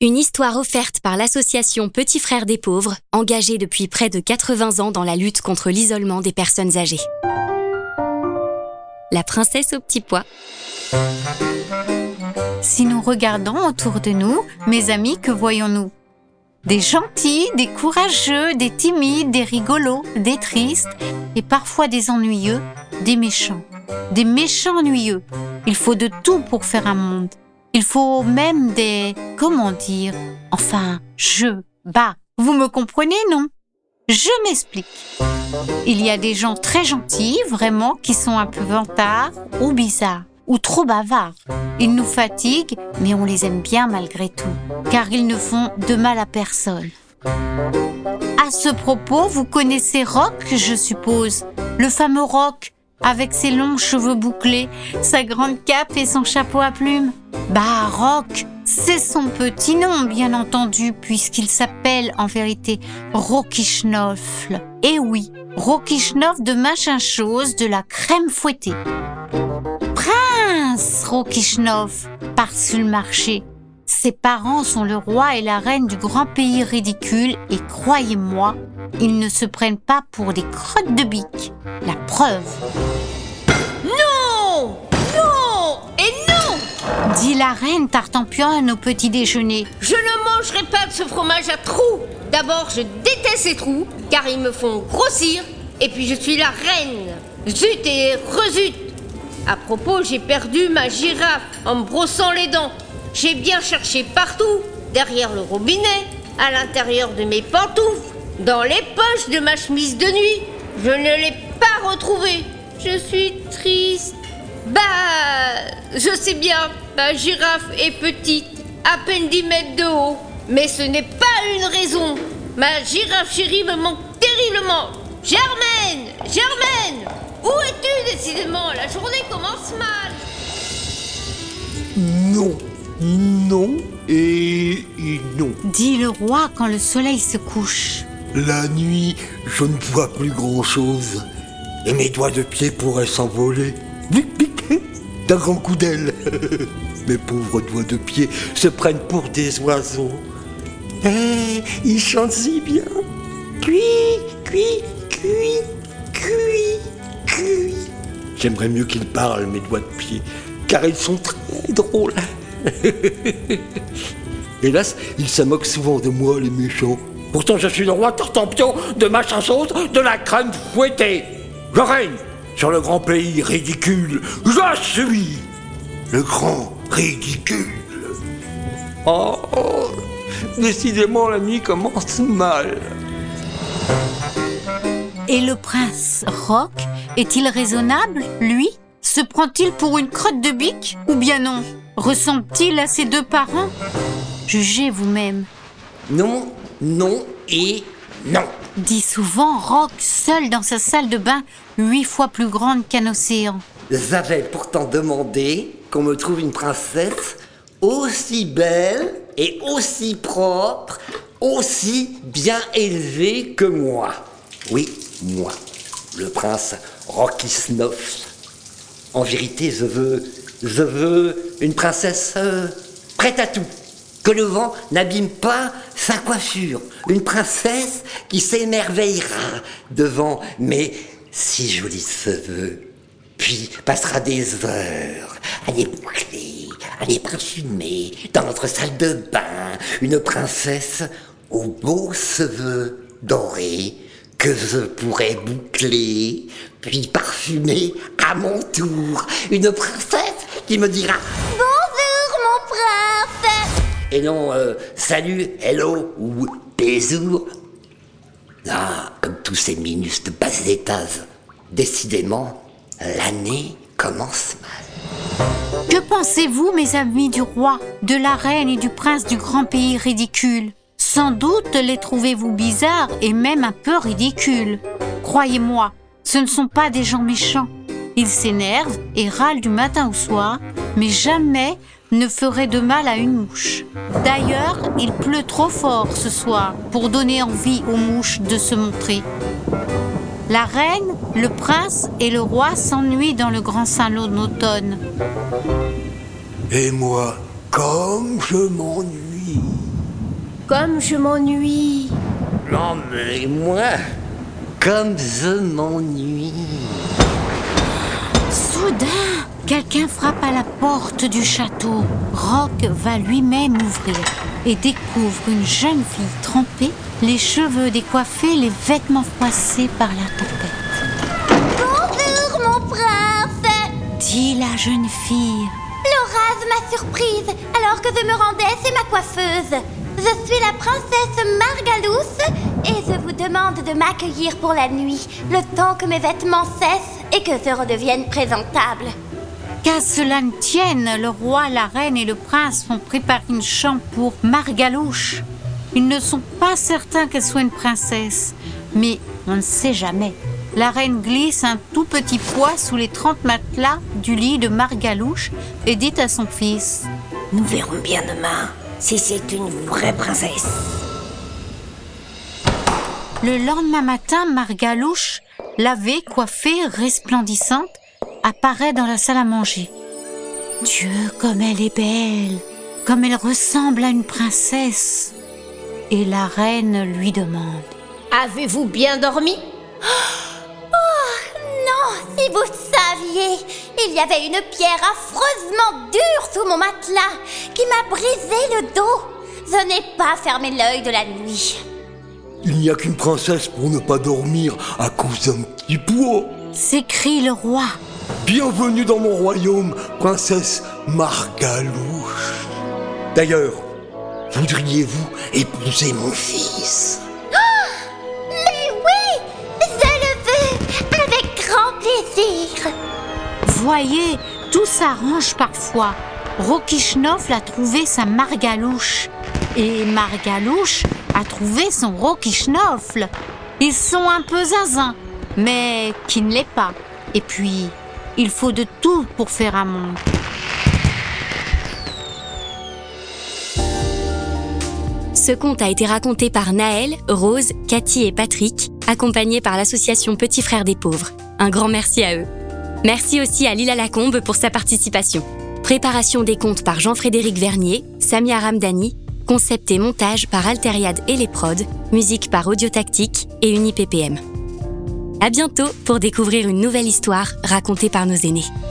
Une histoire offerte par l'association Petits Frères des Pauvres, engagée depuis près de 80 ans dans la lutte contre l'isolement des personnes âgées. La princesse aux petits pois. Si nous regardons autour de nous, mes amis, que voyons-nous? Des gentils, des courageux, des timides, des rigolos, des tristes et parfois des ennuyeux, des méchants. Des méchants ennuyeux. Il faut de tout pour faire un monde. Il faut même des... comment dire? Enfin, vous me comprenez, non? Je m'explique. Il y a des gens très gentils, vraiment, qui sont un peu vantards ou bizarres, ou trop bavards. Ils nous fatiguent, mais on les aime bien malgré tout, car ils ne font de mal à personne. À ce propos, vous connaissez Rock, je suppose, le fameux Rock, avec ses longs cheveux bouclés, sa grande cape et son chapeau à plumes. Rock, c'est son petit nom, bien entendu, puisqu'il s'appelle en vérité Rocky-Schnoffle. Et oui, Rocky-Schnoffle de machin chose de la crème fouettée. Prince Rocky-Schnoffle part sur le marché. Ses parents sont le roi et la reine du grand pays ridicule et croyez-moi, ils ne se prennent pas pour des crottes de bique. La preuve. Non! Non! Et non! Dit la reine Tartempion au petit déjeuner. Je ne mangerai pas de ce fromage à trous. D'abord, je déteste ces trous, car ils me font grossir. Et puis, je suis la reine. Zut et rezut. À propos, j'ai perdu ma girafe en me brossant les dents. J'ai bien cherché partout, derrière le robinet, à l'intérieur de mes pantoufles, dans les poches de ma chemise de nuit. Je ne l'ai pas retrouvée. Je suis triste. Je sais bien, ma girafe est petite, à peine 10 mètres de haut. Mais ce n'est pas une raison. Ma girafe chérie me manque terriblement. Germaine! Germaine! Où es-tu décidément? La journée commence mal. Non, non et non. Dit le roi quand le soleil se couche. La nuit, je ne vois plus grand-chose. Et mes doigts de pied pourraient s'envoler. Blic, blic, d'un grand coup d'aile. Mes pauvres doigts de pied se prennent pour des oiseaux. Ils chantent si bien. Cui, cui, cui, cui, cui. J'aimerais mieux qu'ils parlent, mes doigts de pied, car ils sont très drôles. Hélas, ils se moquent souvent de moi, les méchants. Pourtant, je suis le roi Tartempion de machin chose de la crème fouettée. Je règne sur le grand pays ridicule. Je suis le grand ridicule. Oh, décidément, la nuit commence mal. Et le prince Rock, est-il raisonnable, lui? Se prend-il pour une crotte de bique? Ou bien non? Ressemble-t-il à ses deux parents? Jugez vous-même. Non, non et non. Dit souvent Rock, seul dans sa salle de bain, 8 fois plus grande qu'un océan. J'avais pourtant demandé qu'on me trouve une princesse aussi belle et aussi propre, aussi bien élevée que moi. Oui, moi, le prince Rocky-Schnoffle. En vérité, je veux une princesse prête à tout. Que le vent n'abîme pas sa coiffure. Une princesse qui s'émerveillera devant mes si jolis cheveux. Puis passera des heures à les boucler, à les parfumer dans notre salle de bain. Une princesse aux beaux cheveux dorés que je pourrais boucler, puis parfumer à mon tour. Une princesse qui me dira « Bonjour mon prince !» Et non « Salut, hello » ou « Bisous ». Ah, comme tous ces minus de bas étage. Décidément, l'année commence mal. Que pensez-vous, mes amis du roi, de la reine et du prince du grand pays ridicule? Sans doute les trouvez-vous bizarres et même un peu ridicules. Croyez-moi, ce ne sont pas des gens méchants. Ils s'énervent et râlent du matin au soir, mais jamais ne feraient de mal à une mouche. D'ailleurs, il pleut trop fort ce soir pour donner envie aux mouches de se montrer. La reine, le prince et le roi s'ennuient dans le grand salon d'automne. Et moi, comme je m'ennuie. comme je m'ennuie. Non mais moi, comme je m'ennuie. Soudain, quelqu'un frappe à la porte du château. Rock va lui-même ouvrir et découvre une jeune fille trempée, les cheveux décoiffés, les vêtements froissés par la tempête. Bonjour, mon prince! Dit la jeune fille. L'orage m'a surprise alors que je me rendais chez ma coiffeuse. Je suis la princesse Margalouche et je vous demande de m'accueillir pour la nuit, le temps que mes vêtements cessent et que je redevienne présentable. Qu'à cela ne tienne, le roi, la reine et le prince font préparer une chambre pour Margalouche. Ils ne sont pas certains qu'elle soit une princesse, mais on ne sait jamais. La reine glisse un tout petit poids sous les 30 matelas du lit de Margalouche et dit à son fils: Nous verrons bien demain si c'est une vraie princesse. Le lendemain matin, Margalouche, lavée, coiffée, resplendissante, apparaît dans la salle à manger. Dieu, comme elle est belle, comme elle ressemble à une princesse. Et la reine lui demande: Avez-vous bien dormi? Non, si vous saviez, il y avait une pierre affreusement dure sous mon matelas qui m'a brisé le dos. Je n'ai pas fermé l'œil de la nuit. Il n'y a qu'une princesse pour ne pas dormir à cause d'un petit poids. s'écrie le roi. Bienvenue dans mon royaume, princesse Margalouche. D'ailleurs, voudriez-vous épouser mon fils? Mais oui, je le veux, avec grand plaisir. Voyez, tout s'arrange parfois. Rockischnofl a trouvé sa Margalouche et Margalouche a trouvé son Rockischnofl. Ils sont un peu zinzins, mais qui ne l'est pas. Et puis, il faut de tout pour faire un monde. Ce conte a été raconté par Naël, Rose, Cathy et Patrick, accompagnés par l'association Petits Frères des Pauvres. Un grand merci à eux. Merci aussi à Lila Lacombe pour sa participation. Préparation des contes par Jean-Frédéric Vernier, Samia Ramdani, concept et montage par Alteriade et les prods, musique par Audio Tactique et UniPPM. À bientôt pour découvrir une nouvelle histoire racontée par nos aînés.